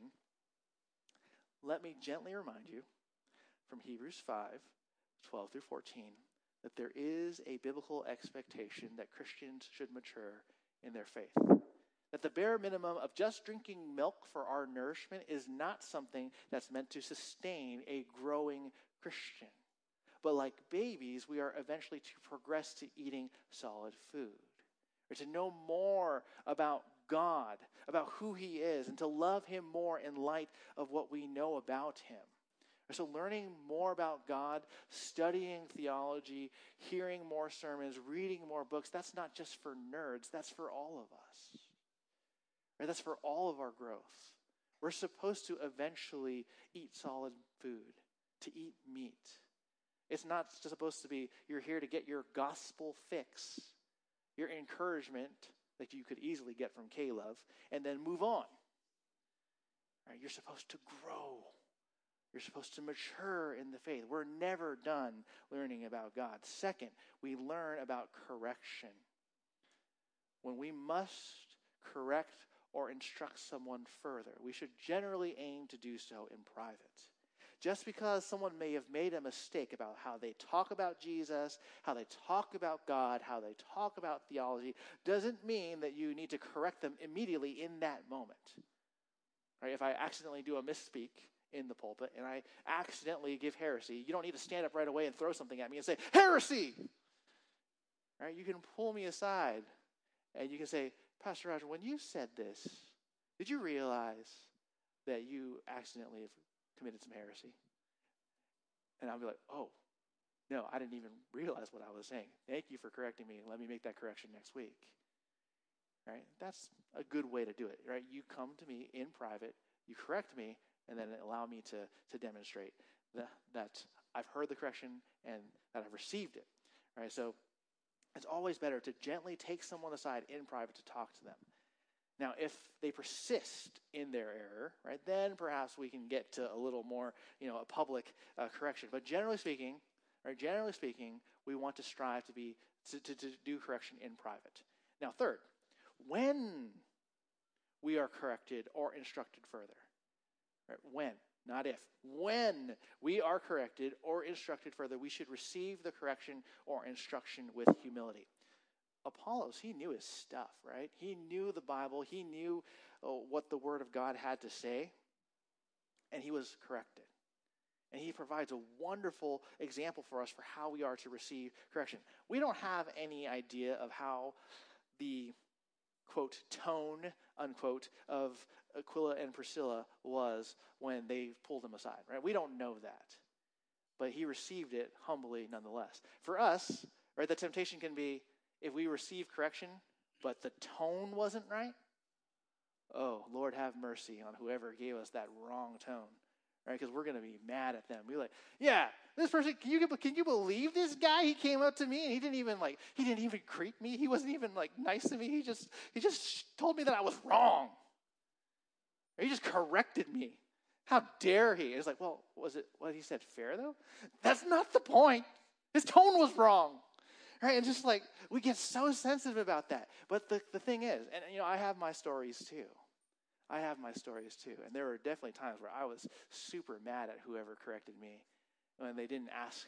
let me gently remind you from Hebrews 5:12 through 14, that there is a biblical expectation that Christians should mature in their faith. That the bare minimum of just drinking milk for our nourishment is not something that's meant to sustain a growing Christian. But like babies, we are eventually to progress to eating solid food. Or to know more about God, about who he is, and to love him more in light of what we know about him. So learning more about God, studying theology, hearing more sermons, reading more books, that's not just for nerds, that's for all of us. Right? That's for all of our growth. We're supposed to eventually eat solid food, to eat meat. It's not just supposed to be you're here to get your gospel fix, your encouragement that you could easily get from K-Love, and then move on. Right? You're supposed to grow. You're supposed to mature in the faith. We're never done learning about God. Second, we learn about correction. When we must correct or instruct someone further, we should generally aim to do so in private. Just because someone may have made a mistake about how they talk about Jesus, how they talk about God, how they talk about theology, doesn't mean that you need to correct them immediately in that moment. Right? If I accidentally do a misspeak in the pulpit and I accidentally give heresy, you don't need to stand up right away and throw something at me and say, heresy! Right? You can pull me aside and you can say, Pastor Roger, when you said this, did you realize that you accidentally have committed some heresy? And I'll be like, oh, no, I didn't even realize what I was saying. Thank you for correcting me. Let me make that correction next week. Right? That's a good way to do it. Right? You come to me in private, you correct me, and then allow me to demonstrate that I've heard the correction and that I've received it. Right? So it's always better to gently take someone aside in private to talk to them. Now, if they persist in their error, right, then perhaps we can get to a little more, a public correction. But generally speaking, we want to strive to do correction in private. Now, third, when we are corrected or instructed further, right, when, not if, when we are corrected or instructed further, we should receive the correction or instruction with humility. Apollos, he knew his stuff, right? He knew the Bible. He knew what the Word of God had to say, and he was corrected. And he provides a wonderful example for us for how we are to receive correction. We don't have any idea of how the, quote, tone, unquote, of Aquila and Priscilla was when they pulled him aside, right? We don't know that. But he received it humbly nonetheless. For us, right, the temptation can be, if we receive correction, but the tone wasn't right, oh, Lord have mercy on whoever gave us that wrong tone, right? Because we're going to be mad at them. We're like, yeah, this person, can you believe this guy? He came up to me and he didn't even greet me. He wasn't even nice to me. He just told me that I was wrong. Or he just corrected me. How dare he? It's like, well, was it what he said fair though? That's not the point. His tone was wrong. Right? And just we get so sensitive about that. But the thing is, and I have my stories too. And there were definitely times where I was super mad at whoever corrected me when they didn't ask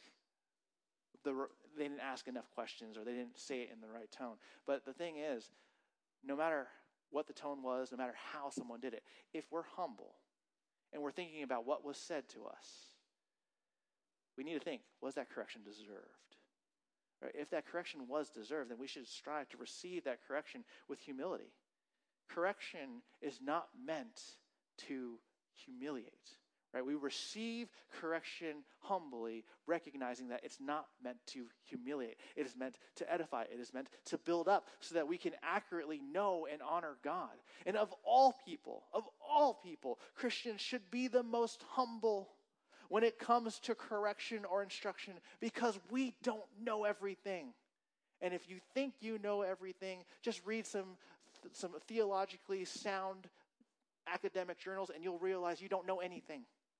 enough questions, or they didn't say it in the right tone. But the thing is, no matter what the tone was, no matter how someone did it, if we're humble and we're thinking about what was said to us, we need to think, was that correction deserved? If that correction was deserved, then we should strive to receive that correction with humility. Correction is not meant to humiliate. Right? We receive correction humbly, recognizing that it's not meant to humiliate. It is meant to edify. It is meant to build up so that we can accurately know and honor God. And of all people, Christians should be the most humble when it comes to correction or instruction, because we don't know everything. And if you think you know everything, just read some theologically sound academic journals and you'll realize you don't know anything.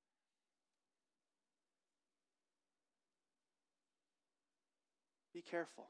Be careful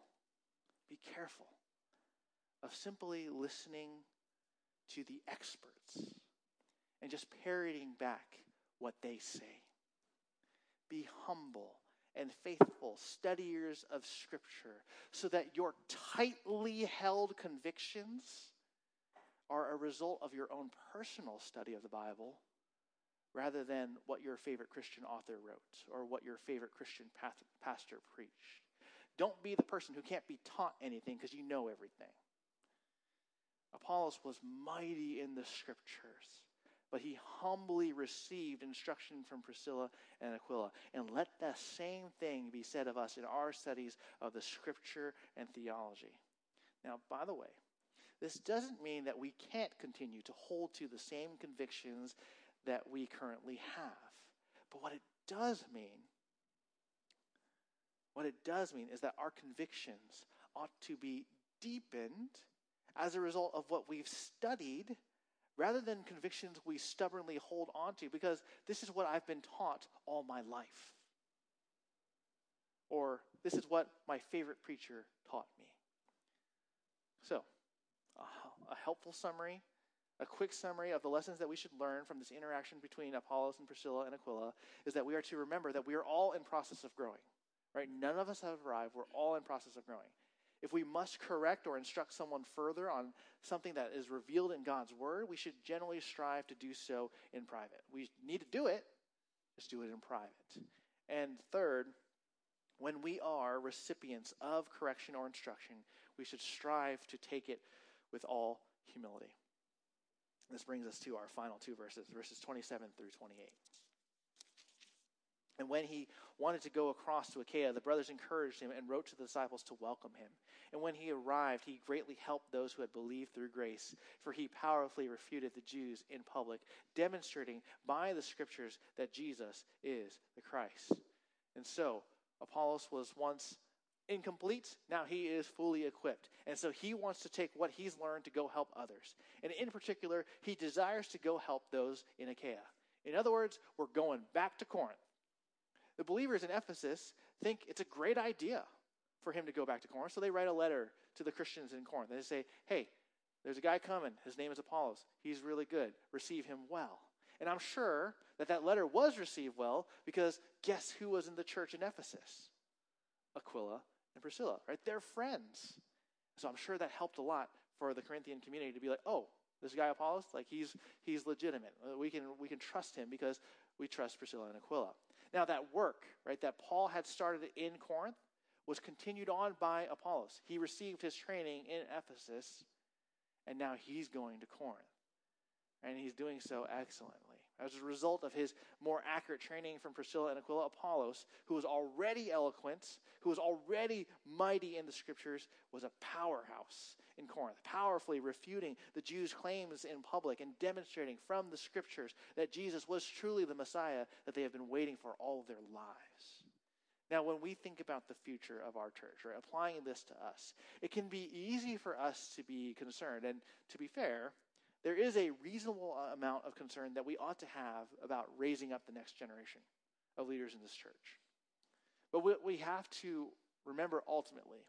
of simply listening to the experts and just parroting back what they say. Be humble and faithful studiers of Scripture so that your tightly held convictions are a result of your own personal study of the Bible rather than what your favorite Christian author wrote or what your favorite Christian pastor preached. Don't be the person who can't be taught anything because you know everything. Apollos was mighty in the Scriptures, but he humbly received instruction from Priscilla and Aquila. And let the same thing be said of us in our studies of the Scripture and theology. Now, by the way, this doesn't mean that we can't continue to hold to the same convictions that we currently have. But what it does mean is that our convictions ought to be deepened as a result of what we've studied, rather than convictions we stubbornly hold on to because this is what I've been taught all my life. Or this is what my favorite preacher taught me. So, a helpful summary, a quick summary of the lessons that we should learn from this interaction between Apollos and Priscilla and Aquila is that we are to remember that we are all in process of growing. Right? None of us have arrived. We're all in process of growing. If we must correct or instruct someone further on something that is revealed in God's word, we should generally strive to do so in private. We need to do it, just do it in private. And third, when we are recipients of correction or instruction, we should strive to take it with all humility. This brings us to our final two verses 27 through 28. And when he wanted to go across to Achaia, the brothers encouraged him and wrote to the disciples to welcome him. And when he arrived, he greatly helped those who had believed through grace, for he powerfully refuted the Jews in public, demonstrating by the Scriptures that Jesus is the Christ. And so, Apollos was once incomplete, now he is fully equipped. And so he wants to take what he's learned to go help others. And in particular, he desires to go help those in Achaia. In other words, we're going back to Corinth. The believers in Ephesus think it's a great idea for him to go back to Corinth, so they write a letter to the Christians in Corinth. They say, hey, there's a guy coming. His name is Apollos. He's really good. Receive him well. And I'm sure that letter was received well because guess who was in the church in Ephesus? Aquila and Priscilla, right? They're friends. So I'm sure that helped a lot for the Corinthian community to be like, oh, this guy Apollos, like he's legitimate. We can trust him because we trust Priscilla and Aquila. Now that work, right, that Paul had started in Corinth was continued on by Apollos. He received his training in Ephesus, and now he's going to Corinth. And he's doing so excellently. As a result of his more accurate training from Priscilla and Aquila, Apollos, who was already eloquent, who was already mighty in the scriptures, was a powerhouse in Corinth, powerfully refuting the Jews' claims in public and demonstrating from the scriptures that Jesus was truly the Messiah that they have been waiting for all of their lives. Now, when we think about the future of our church, right, applying this to us, it can be easy for us to be concerned. And to be fair, there is a reasonable amount of concern that we ought to have about raising up the next generation of leaders in this church. But what we have to remember ultimately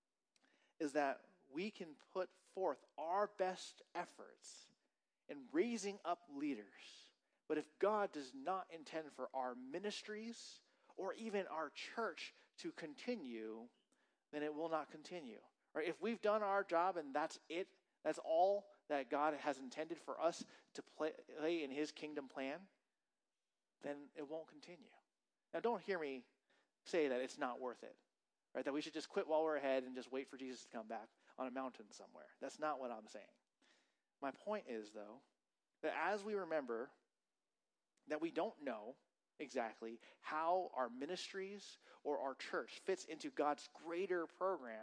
is that we can put forth our best efforts in raising up leaders. But if God does not intend for our ministries or even our church to continue, then it will not continue. Right? If we've done our job and that's it, that's all that God has intended for us to play in his kingdom plan, then it won't continue. Now, don't hear me say that it's not worth it, right? That we should just quit while we're ahead and just wait for Jesus to come back on a mountain somewhere. That's not what I'm saying. My point is, though, that as we remember that we don't know exactly how our ministries or our church fits into God's greater program,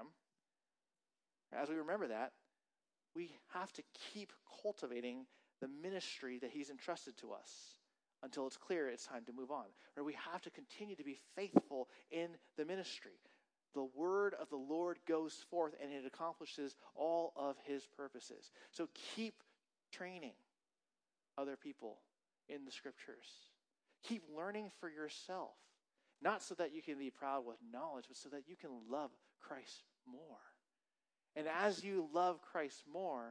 as we remember that, we have to keep cultivating the ministry that he's entrusted to us until it's clear it's time to move on. Or we have to continue to be faithful in the ministry. The word of the Lord goes forth and it accomplishes all of his purposes. So keep training other people in the scriptures. Keep learning for yourself. Not so that you can be proud with knowledge, but so that you can love Christ more. And as you love Christ more,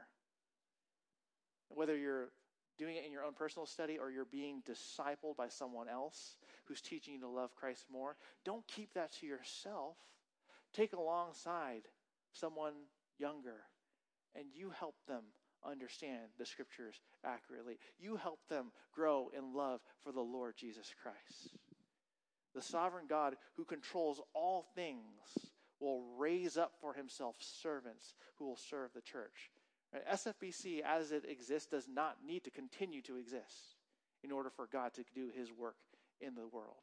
whether you're doing it in your own personal study or you're being discipled by someone else who's teaching you to love Christ more, don't keep that to yourself. Take alongside someone younger and you help them understand the scriptures accurately. You help them grow in love for the Lord Jesus Christ. The sovereign God who controls all things will raise up for himself servants who will serve the church. SFBC, as it exists, does not need to continue to exist in order for God to do his work in the world.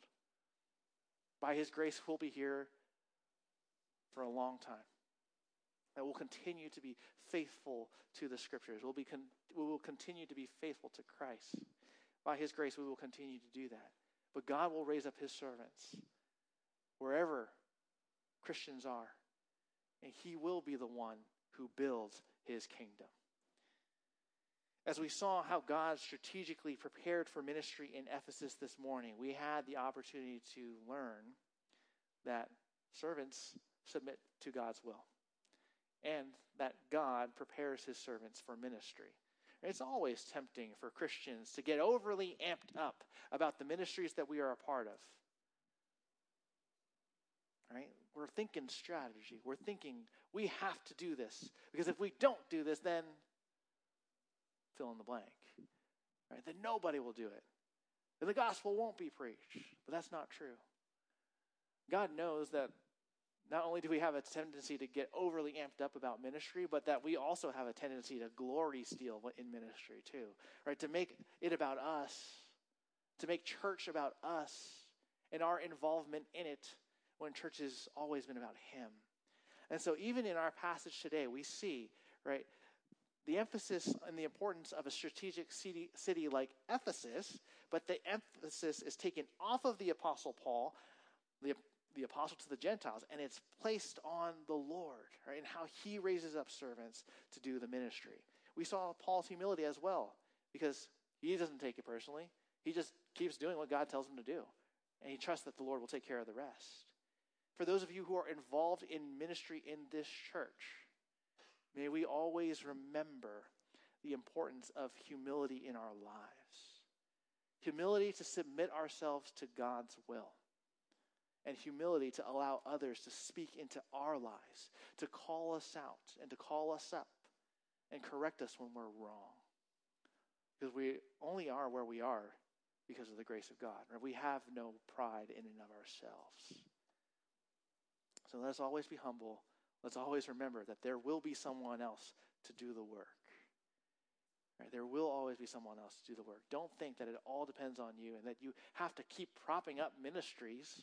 By his grace, we'll be here for a long time. That we'll continue to be faithful to the scriptures. We will continue to be faithful to Christ. By his grace, we will continue to do that. But God will raise up his servants wherever Christians are, and he will be the one who builds his kingdom. As we saw how God strategically prepared for ministry in Ephesus this morning, we had the opportunity to learn that servants submit to God's will and that God prepares his servants for ministry. It's always tempting for Christians to get overly amped up about the ministries that we are a part of. Right? We're thinking strategy. We're thinking we have to do this. Because if we don't do this, then fill in the blank. Right? Then nobody will do it. Then the gospel won't be preached. But that's not true. God knows that not only do we have a tendency to get overly amped up about ministry, but that we also have a tendency to glory steal in ministry too. Right? To make it about us. To make church about us and our involvement in it, when church has always been about him. And so even in our passage today, we see, right, the emphasis and the importance of a strategic city like Ephesus, but the emphasis is taken off of the Apostle Paul, the apostle to the Gentiles, and it's placed on the Lord, right, and how he raises up servants to do the ministry. We saw Paul's humility as well, because he doesn't take it personally. He just keeps doing what God tells him to do, and he trusts that the Lord will take care of the rest. For those of you who are involved in ministry in this church, may we always remember the importance of humility in our lives. Humility to submit ourselves to God's will. and humility to allow others to speak into our lives, to call us out and to call us up and correct us when we're wrong. Because we only are where we are because of the grace of God. Right? We have no pride in and of ourselves. So let us always be humble. Let's always remember that there will be someone else to do the work. Right? There will always be someone else to do the work. Don't think that it all depends on you and that you have to keep propping up ministries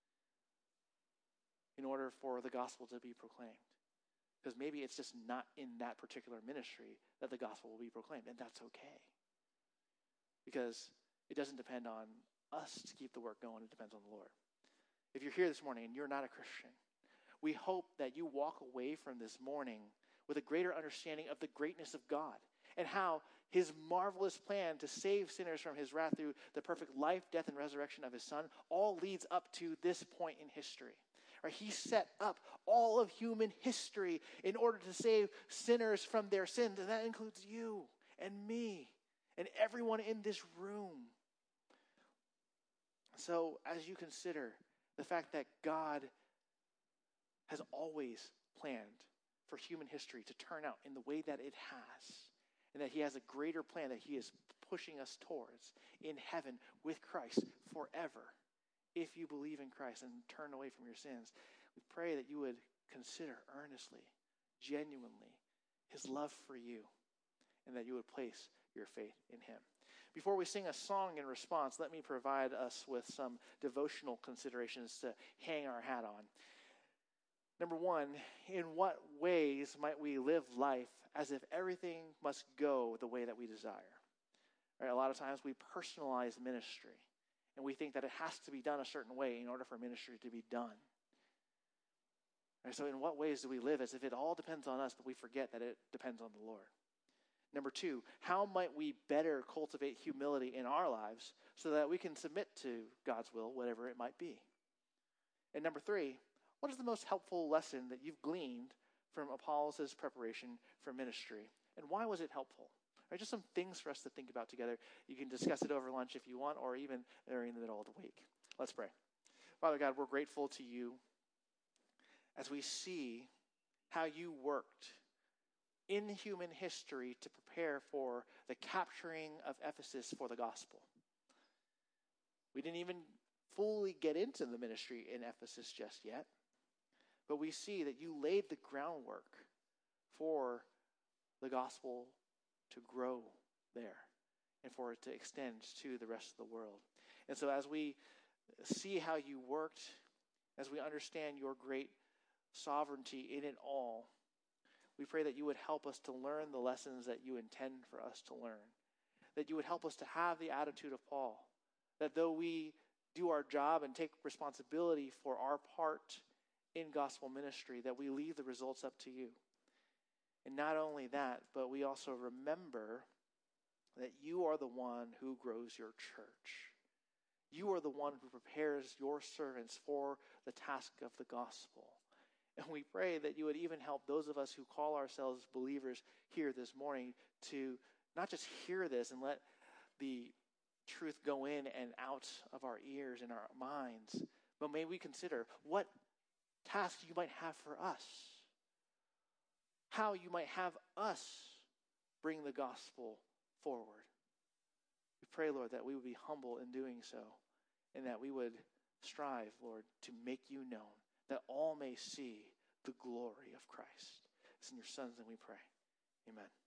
in order for the gospel to be proclaimed. Because maybe it's just not in that particular ministry that the gospel will be proclaimed, and that's okay. Because it doesn't depend on us to keep the work going, it depends on the Lord. If you're here this morning and you're not a Christian, we hope that you walk away from this morning with a greater understanding of the greatness of God and how his marvelous plan to save sinners from his wrath through the perfect life, death, and resurrection of his Son all leads up to this point in history. Right? He set up all of human history in order to save sinners from their sins, and that includes you and me and everyone in this room. So as you consider the fact that God has always planned for human history to turn out in the way that it has, and that he has a greater plan that he is pushing us towards in heaven with Christ forever, if you believe in Christ and turn away from your sins, we pray that you would consider earnestly, genuinely, his love for you, and that you would place your faith in him. Before we sing a song in response, let me provide us with some devotional considerations to hang our hat on. Number one, in what ways might we live life as if everything must go the way that we desire? Right, a lot of times we personalize ministry, and we think that it has to be done a certain way in order for ministry to be done. Right, so in what ways do we live as if it all depends on us, but we forget that it depends on the Lord? Number two, how might we better cultivate humility in our lives so that we can submit to God's will, whatever it might be? And number three, what is the most helpful lesson that you've gleaned from Apollos' preparation for ministry? And why was it helpful? Right, just some things for us to think about together. You can discuss it over lunch if you want, or even during the middle of the week. Let's pray. Father God, we're grateful to you as we see how you worked in human history to prepare for the capturing of Ephesus for the gospel. We didn't even fully get into the ministry in Ephesus just yet, but we see that you laid the groundwork for the gospel to grow there and for it to extend to the rest of the world. And so as we see how you worked, as we understand your great sovereignty in it all, we pray that you would help us to learn the lessons that you intend for us to learn, that you would help us to have the attitude of Paul, that though we do our job and take responsibility for our part in gospel ministry, that we leave the results up to you. And not only that, but we also remember that you are the one who grows your church. You are the one who prepares your servants for the task of the gospel. And we pray that you would even help those of us who call ourselves believers here this morning to not just hear this and let the truth go in and out of our ears and our minds, but may we consider what tasks you might have for us, how you might have us bring the gospel forward. We pray, Lord, that we would be humble in doing so, and that we would strive, Lord, to make you known, that all may see the glory of Christ. It's in your Son's name we pray. Amen.